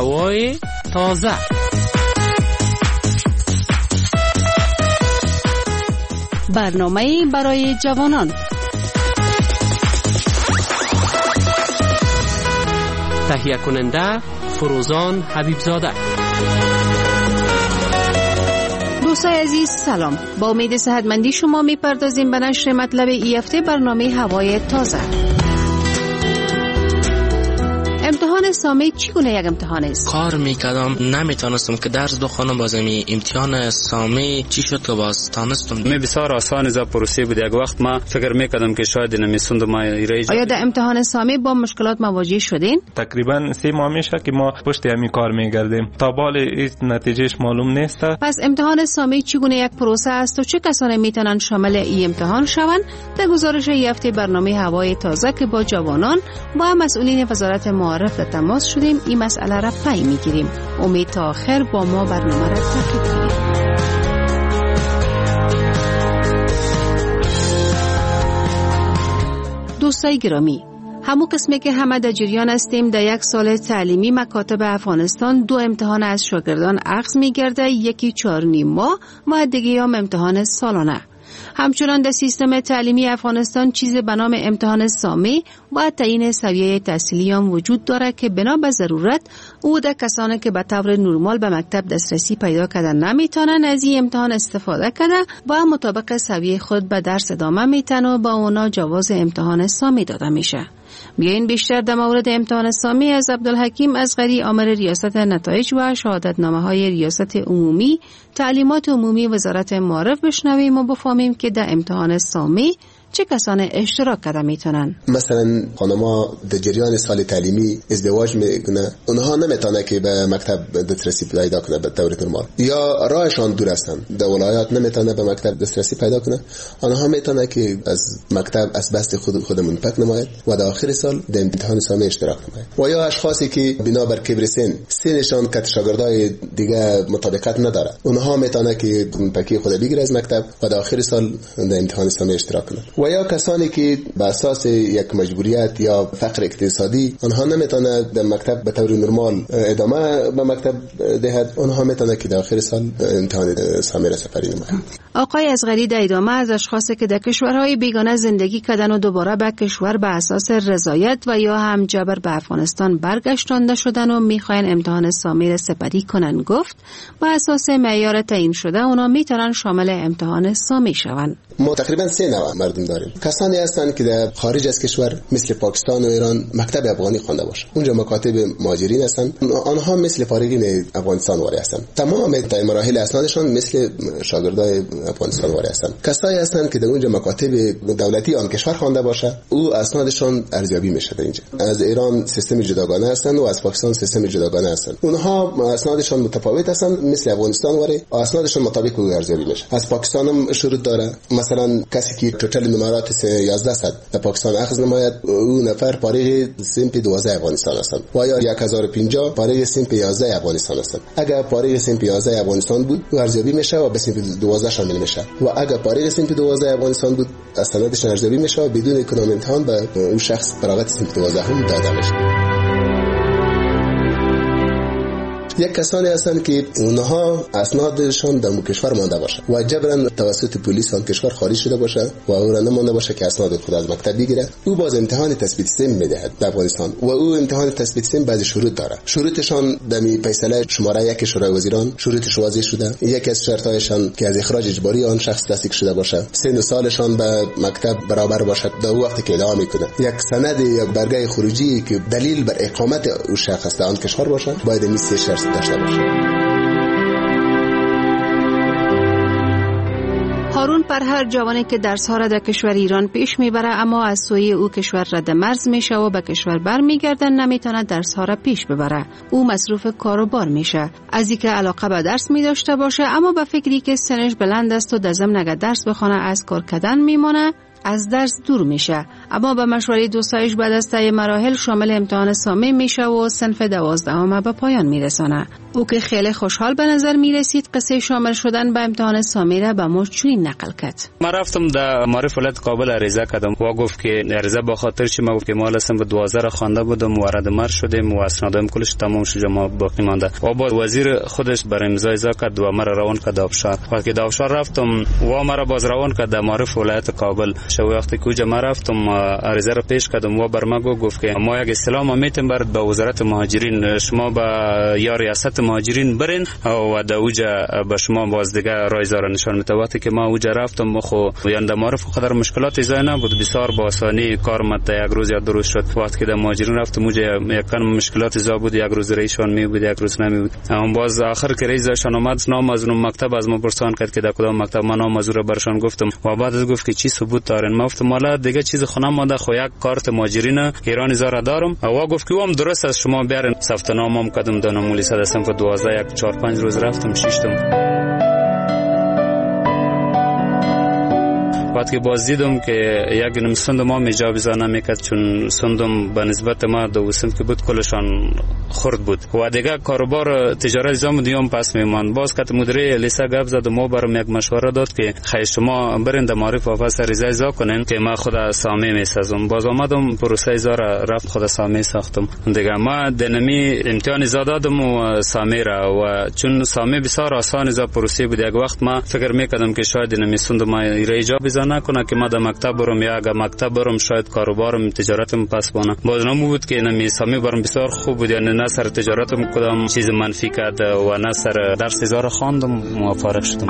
هوای تازه. برنامه‌ای برای جوانان. تهیه کننده فروزان حبیبزاده. دوستای عزیز سلام. با امید صحتمندی شما میپردازیم به نشر مطلب این هفته برنامه هوای تازه. امتحان سامی چگونه یک امتحان است؟ کار میکردم نمیتونستم که درس بخونم، بازمی امتحان سامی چی شد که باز تانستم. بسیار آسان از پروسه بود. یک وقت ما فکر میکردم که شاید نمیسوند ما ایرج. آیا در امتحان سامی با مشکلات مواجه شدین؟ تقریبا 3 ماه میشه که ما پشت همین کار میگردیم. تا بالا نتیجهش معلوم نیست. پس امتحان سامی چگونه یک پروسه است و چه کسانی میتونن شامل این امتحان شوند؟ در گزارش این هفته برنامه هوای تازه که با جوانان با مسئولین وزارت معارف در تماس شدیم این مسئله را پی میگیریم. امید تا آخر با ما برنامه را تعقیب کنید. دوستای گرامی، همون قسمی که همه در جریان هستیم در یک سال تعلیمی مکاتب افغانستان 2 امتحان از شاگردان اخذ میگرده، یکی 4.5 ماه و دیگه هم امتحان سالانه. همچنان در سیستم تعلیمی افغانستان چیزی به نام امتحان سامی و تعیین سویه تحصیلی هم وجود داره که بنا به ضرورت او در کسانی که به طور نرمال به مکتب دسترسی پیدا کردن نمیتونن از این امتحان استفاده کرده و مطابق سویه خود به درس ادامه میتن و با اونا جواز امتحان سامی داده میشه. بیاین بیشتر در مورد امتحان سامی از عبدالحکیم اصغری عامل ریاست نتایج و شهادتنامه‌های ریاست عمومی تعلیمات عمومی وزارت معارف بشنویم و بفهمیم که در امتحان سامی چه کسانی اشتراک کرده میتونن. مثلا خانم‌ها در جریان سال تعلیمی ازدواج میکنه، اونها نمیتونه که به مکتب دسترسی پیدا کنه به طور نرمال، یا راهشان دور هستن، در ولایات نمیتونه به مکتب دسترسی پیدا کنه، آنها میتونه که از مکتب از بست خود منفک نماید و در آخر سال در امتحان سامی اشتراک نماید. و یا اشخاصی که بنابر کبر سنشان که شاگردای دیگه مطابقت نداره، اونها میتونه که منفکی خود بگیره از مکتب و در آخر سال در امتحان سامی اشتراک کنه. و یا کسانی که به اساس یک مجبوریت یا فقر اقتصادی آنها نمیتونه در مکتب به طور نرمال ادامه به مکتب دهد، آنها میتونه که در آخر سال امتحان سامی را سپری نماید. آقای اصغری در ادامه از اشخاصی که در کشورهای بیگانه زندگی کردن و دوباره به کشور به اساس رضایت و یا هم جبر به افغانستان برگشتانده شدن و میخواین امتحان سامی را سپری کنن گفت به اساس معیار تعیین شده اونا میتونن شامل امتحان سامی شوند. ما تقریبا 3 نوع مردم داریم. کسانی هستند که در خارج از کشور مثل پاکستان و ایران مکتب افغانی خوانده باشه، اونجا مکاتب مهاجرین هستند، آنها مثل فارغین افغانستان وارد هستند، تمام مراحل اسنادشان مثل شاگردای افغانستان وارد هستند. کسایی هستند که در اونجا مکاتب دولتی آن کشور خوانده باشه، او اسنادشان ارزیابی میشه. در اینجا از ایران سیستم جداگانه هستند و از پاکستان سیستم جداگانه هستند، اونها اسنادشان متفاوت هستند، مثل افغانستان وارد اسنادشان مطابق او ارزیابی میشه. از پاکستان هم شروط داره، مثلا کسی که توتال نمرات 11 در پاکستان اخذ نماید، او نفر پاره سمت 12 افغانستان هستند و یا 1050 پاره سمت 11 افغانستان هستند. اگر پاره سمت 11 افغانستان بود او ارزیابی میشه و به سمت 12 شامل میشه، و اگر پاره سمت 12 افغانستان بود از سندش ارزیابی میشه و بدون کدام امتحان به اون شخص فراغت سمت 12 هم داده میشه. یک کسانی هستند که اونها اسنادشان در کشور مانده باشه و جبران توسط پلیس آن کشور خارج شده باشه و او را نمانده باشه که اسناد خود از مکتب بگیره، او باز امتحان تثبیت سن میدهد در افغانستان و او امتحان تثبیت سن بعضی شروط داره. شروطشان در فیصله شماره 1 شورای وزیران شروطش واضح شده. یکی از شرطایشان که از اخراج اجباری آن شخص تصدیق شده باشه، سن و سالشان به مکتب برابر باشد در وقتی که ادعا میکنه، یک سند یا برگه خروجی که دلیل بر اقامت او شخص در آن کشور باشه، باید این سه شرط داشته باشه. هارون پرهر جوانی که درس‌ها را در کشور ایران پیش میبره اما از سوی او کشور رد مرز میشه و به کشور برمیگردن نمیتونه درس‌ها را پیش ببره. او مصروف کار و بار میشه. از اینکه علاقه به درس میداشته باشه اما به فکری که سنش بلند است و در ضمن اگر درس بخونه از کار کردن میمونه، از درس دور میشه. اما به مشوره دوستایش بعد از طی مراحل شامل امتحان سامی میشه و صنف 12 به پایان میرسانه. او که خیلی خوشحال به نظر میرسید قصه شامل شدن به امتحان سامی را به ما چنین نقل کرد. ما رفتم در معرف ولایت کابل عریضه کردم و گفت که عریضه به خاطر چی؟ ما گفت که ما لسم به 12 خوانده بودم و رد مر شدیم و اسنادم کلش تمام شد ما باقی مانده. و با وزیر خودش بر امضا کرد و مرا روان کرد آبشار. وقتی در آبشار رفتم و مرا باز روان کرد در معرف ولایت کابل. شو وقتی که ما رفتم عریضه را پیش کردم و بر ما گفت که ما یک استلام میتیم برات به وزارت مهاجرین، شما به یا ریاست مهاجرین برین و در اوجا به شما باز دیگه رایزا را نشان میده. وقتی که ما اوجا رفتم خو یعنی در معرف خودم مشکلات ایجاد نبود، بسیار با آسانی کار مت یک روز یا دو روز شد. وقتی که در مهاجرین رفتم اوجا یکم مشکلات ایجاد بود، یک روز ریشان می بود یک روز نمی بود. اما باز آخر که رئیسشان اومد نام از اون مکتب از ما پرسان کرد که در کدام مکتب، من نام از رو برشان گفتم و بعد از گفت که چی ثبوت دارن. ما گفتم والا دیگه چیز خونم ماده خو یک کارت مهاجرین ایرانی زاره دارم و گفت که هم درست است شما بیارین. ثبت نامم کردم در نمولی صدستم که 12 یک 4 5 روز رفتم شیشتم. وقتی باز دیدم که یک نیم سندم ما میجابیزا نمیکرد، چون سندم به نسبت ما دو سند که بود کلشان خرد بود و دیگه کاروبار تجارت زام دیوم پس میمان. باز که مدیر لیسه گپ زد و ما برام یک مشوره داد که خیر شما برین در معرف واپس ریزا کنین که ما خود سامی میسازم. باز آمدم پروسه ایزا رفت خود سامی ساختم دیگه. ما دنمی امتحان ایزا دادم و سامی را و چون سامی بسیار آسان ایزا پروسه بود. یک وقت ما فکر میکردم که شاید نمی سندم ما ایجا نکنه که ما در مکتب برم یا اگر مکتب برم شاید کاروبارم تجارتم پس بانه. باز نمو بود که نمی سامی برم بسیار خوب بود، یعنی نه سر تجارتم کدام چیز منفی کرد و نه سر درس ایزا را خواندم موفق شدم.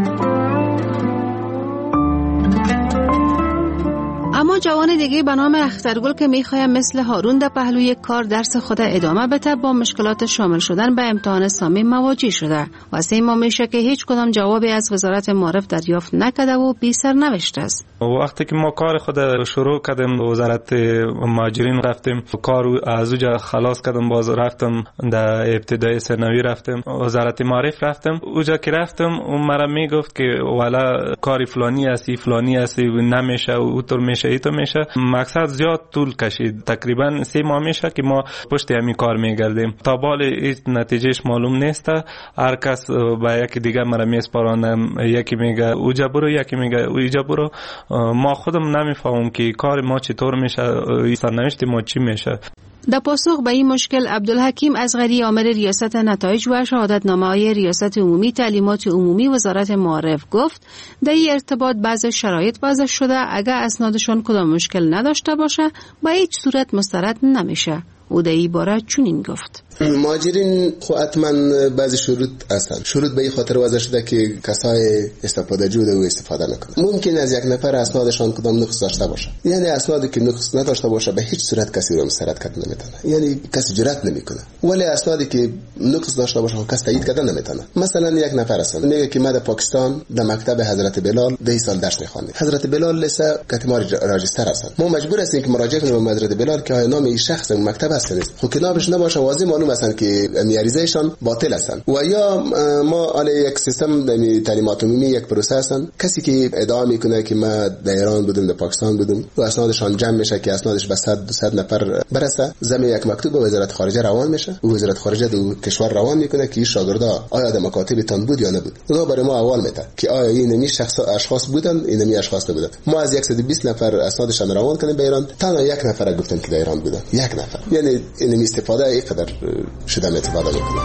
اما جوان دیگه به نام اخترگل که میخوایم مثل هارون در پهلوی کار درس خود ادامه بده با مشکلات شامل شدن به امتحان سامی مواجه شده و سه ماه میشه که هیچ کدام جوابی از وزارت معارف دریافت نکرده و بی سرنوشت است. وقتی که ما کار خود شروع کردیم وزارت مهاجرین رفتیم کار از اونجا خلاص کردم، باز رفتم در ابتدای ثانوی رفتم وزارت معارف رفتم. اونجا که رفتم اون مرا میگفت که والا کاری فلانی هستی نمیشه و اونطور میشه ایتو میشه. مقصد زیاد طول کشید، تقریبا 3 ماه میشه که ما پشت همین کار میگردیم. تا بال این نتیجهش معلوم نیست. هر کس با یکی دیگه مرا میسپارانم، یکی میگه اوجا برو یکی میگه اوجا برو. ما خودم نمیفهمم که کار ما چطور میشه، سرنوشت ما چی میشه. در پاسخ به این مشکل عبدالحکیم اصغری عامل ریاست نتایج و شهادتنامه‌های ریاست عمومی تعلیمات عمومی وزارت معارف گفت در این ارتباط بعض شرایط وضع شده اگر اسنادشون کدام مشکل نداشته باشه با هیچ صورت مسترد نمیشه. او در این باره چنین گفت: مهاجرین حتما بعضی شروط هستن. شروط به این خاطر وضع شده که کسای استفاده جوده و استفاده نکنه. ممکن از یک نفر اسنادشان کدام نقص داشته باشه، یعنی اسنادی که نقص نداشته باشه به هیچ صورت کسی رو مسترد کردن نمیتونه، یعنی کسی جرأت نمیکنه. ولی اسنادی که نقص داشته باشه کسی تایید کردن نمیتونه. مثلا یک نفر هستن میگه که من در پاکستان در مکتب حضرت بلال 10 سال درس میخوندم. حضرت بلال لیسه کاتمار راجستر هستن. ما مجبور هستیم که مراجعه کنیم به حضرت بلال که نام این شخص مکتب هست نیست. خب کتابش نباشه واضح معلوم هستن که میاریزهشان باطل هستن. و یا ما علی یک سیستم تعلیمات عمومی یک پروسه هستن. کسی که ادعا میکنه که ما در ایران بودم در پاکستان بودم و اسنادشان جمع میشه که اسنادش به 100 نفر برسه، زمین یک مکتوب به وزارت خارجه روان میشه و وزارت خارجه دو کشور روان میکنه که این شاگردا آیا در مکاتب تان بود یا نبود. اونا برای ما احوال میده که آیا این نمی شخص اشخاص بودن این نمی اشخاص نبودن. ما از 120 نفر اسنادشان روان کردیم به ایران، تنها یک نفر گفتن که در ایران بودن، یک نفر. یعنی این استفاده اینقدر شده استفاده میکنه.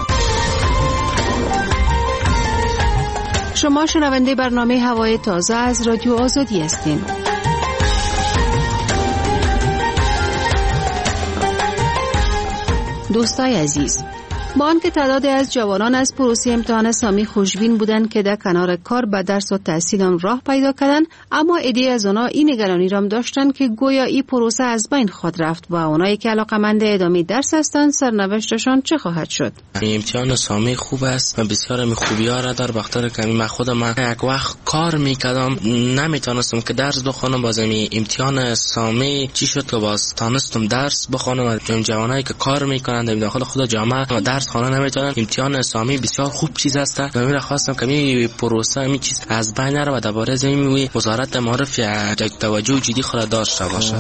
شما شنونده برنامه هوای تازه از رادیو آزادی هستین. دوستای عزیز، با آنکه تعدادی از جوانان از پروسه امتحان سامی خوشبین بودند که در کنار کار به درس و تحصیل راه پیدا کردند، اما عده‌ای از آنها این نگرانی را داشتند که گویا این پروسه از بین خواهد رفت و آنهایی که علاقه‌مند ادامه درس هستند سرنوشتشان چه خواهد شد. امتحان سامی خوب است و بسیار خوبی‌ها را داره، بخاطر که من خودم یک وقت کار می‌کردم نمیتونستم که درس بخونم. باز امتحان سامی چی شد که باز تونستم درس بخونم. جوانایی که کار می‌کنند در داخل خود جامعه درس درس خوانه نمیتونن. امتحان سامی بسیار خوب چیز است و من خواستم که می پروسه می چیز از بین نره و درباره زمین وزارت معارف یک توجه جدی خود داشته باشه.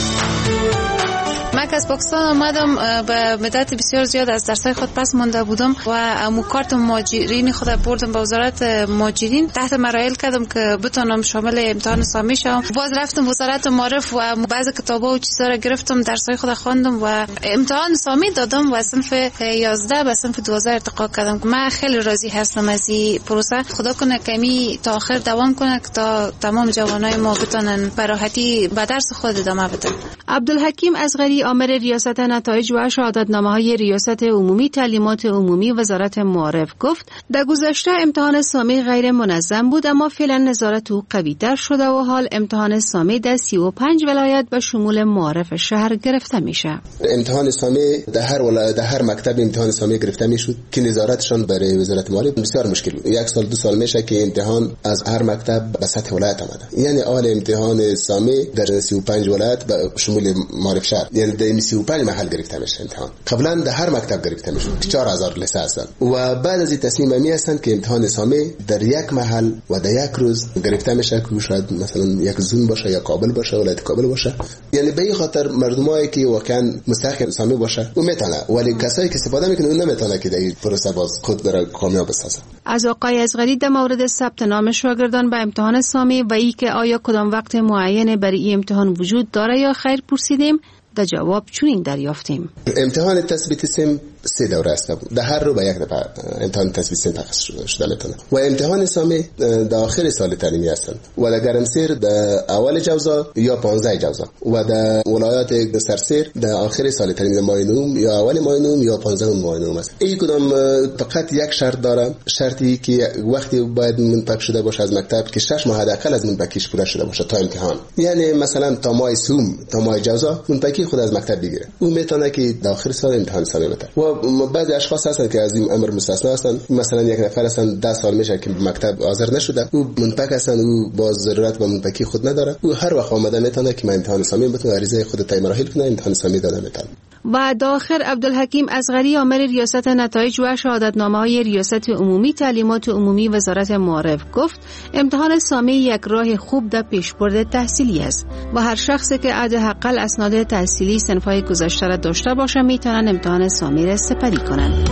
من از پاکستان آمدم، به مدت بسیار زیاد از درسای خود پس مانده بودم و کارت مهاجرین خود بردم به وزارت مهاجرین، تحت مراحل کردم که بتونم شامل امتحان سامی شم. باز رفتم وزارت معارف و بعضی کتابا و چیزا را گرفتم، درسای خود خواندم و امتحان سامی دادم و صنف 11 به صنف 12 ارتقا کردم. من خیلی راضی هستم از این پروسه. خدا کنه کمی تا آخر دوام کنه تا تمام جوانای ما بتونن به راحتی به درس خود ادامه بدن. عبدالحکیم اصغری، آمر ریاست نتایج و شهادتنامه‌های ریاست عمومی تعلیمات عمومی وزارت معارف، گفت در گذشته امتحان سامی غیر منظم بود، اما فعلا نظارت او قوی‌تر شده و حال امتحان سامی در 35 ولایت به شمول معارف شهر گرفته میشه. امتحان سامی در هر ولایت، در هر مکتب امتحان سامی گرفته میشد که نظارتشان برای وزارت معارف بسیار مشکل بود. 1 سال 2 سال میشه که امتحان از هر مکتب به سطح ولایت آمده. یعنی حال امتحان سامی در 35 ولایت به شمول معارف شهر، یعنی در 35 محل گرفته میشه امتحان. قبلا در هر مکتب گرفته میشد 4000 لسه هستند و بعد از این تصمیم می هستند که امتحان سامی در یک محل و در یک روز گرفته میشه که شاید مثلا یک زون باشه یا کابل باشه، ولایت کابل باشه. یعنی به این خاطر مردمایی که واقعا مستحق سامی باشه او میتونه، ولی کسایی که استفاده میکنه اون نمیتونه که در این پروسه باز خود را کامیاب بسازه. از آقای اصغری در مورد ثبت نام شاگردان به امتحان سامی و اینکه آیا کدام وقت معین برای این امتحان وجود داره یا خیر پرسیدیم. در جواب چنین دریافتیم: امتحان تثبیت سن 3 دوره است. در هر رو به یک دفعه امتحان تثبیت سن تخصیص شده میتونه و امتحان سامی در آخر سال تعلیمی هستند و در گرمسیر در اول جوزا یا 15 جوزا و در ولایات سرسیر در آخر سال تعلیمی ماه نوم یا اول ماه نوم یا 15 ماه نوم است. این کدام فقط یک شرط داره، شرطی که وقتی باید منتق شده باشه از مکتب که 6 ماه حداقل از منتقیش پوره شده باشه تا امتحان. یعنی مثلا تا ماه سوم تا ماه جوزا منتقی خود از مکتب بگیره، اون میتونه که در آخر سال امتحان سامی بده. و بعضی اشخاص هستن که از این امر مستثنا هستن، مثلا یک نفر هستن 10 سال میشه که مکتب حاضر نشده، او منتق هستن، او با ضرورت به منتقی خود نداره، او هر وقت آمده میتونه که من امتحان سامی بتونه عریضه خود طی مراحل کنه امتحان سامی داده میتونه. و داخل عبدالحکیم اصغری، آمر ریاست نتایج و شهادتنامه‌های ریاست عمومی تعلیمات عمومی وزارت معارف، گفت امتحان سامی یک راه خوب در پیشبرد تحصیلی است و هر شخصی که حداقل اسناد تحصیلی صنف‌های گذشته را داشته باشه میتونن امتحان سامی را سپری کنند.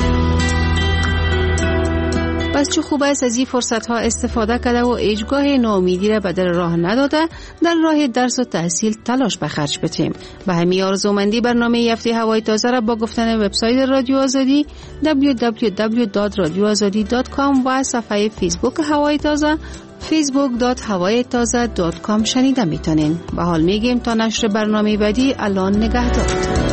بس چه خوب است از این فرصت ها استفاده کرده و هیچگاه ناامیدی را به در راه نداده در راه درس و تحصیل تلاش به خرج بتیم. به همین آرزومندی برنامه هفته هوای تازه را با گفتن وبسایت رادیو آزادی www.radioazadi.com و صفحه فیسبوک هوای تازه facebook.hawaytaza.com شنیده میتونین. به حال میگیم تا نشر برنامه بعدی، الان نگهدار.